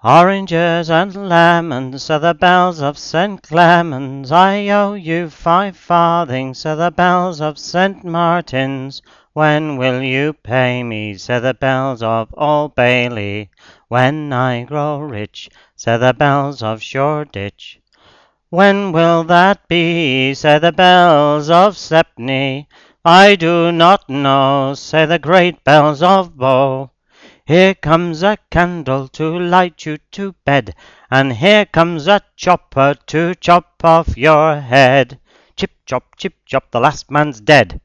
Oranges and lemons, say the bells of St. Clement's. I owe you 5 farthings, say the bells of St. Martin's. When will you pay me, say the bells of Old Bailey? When I grow rich, say the bells of Shoreditch. When will that be, say the bells of Stepney? I do not know, say the great bells of Bow. Here comes a candle to light you to bed, and here comes a chopper to chop off your head. Chip chop, the last man's dead.